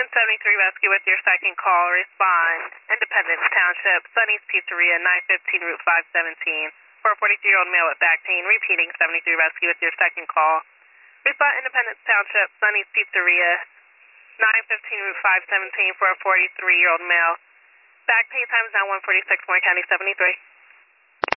73 Rescue with your second call. Respond. Independence Township, Sunny's Pizzeria, 915 Route 517. For a 43-year-old male with back pain. Repeating, 73 Rescue with your second call. Respond Independence Township, Sunny's Pizzeria, 915 Route 517. For a 43-year-old male. Back pain time is now 146, Moore County 73.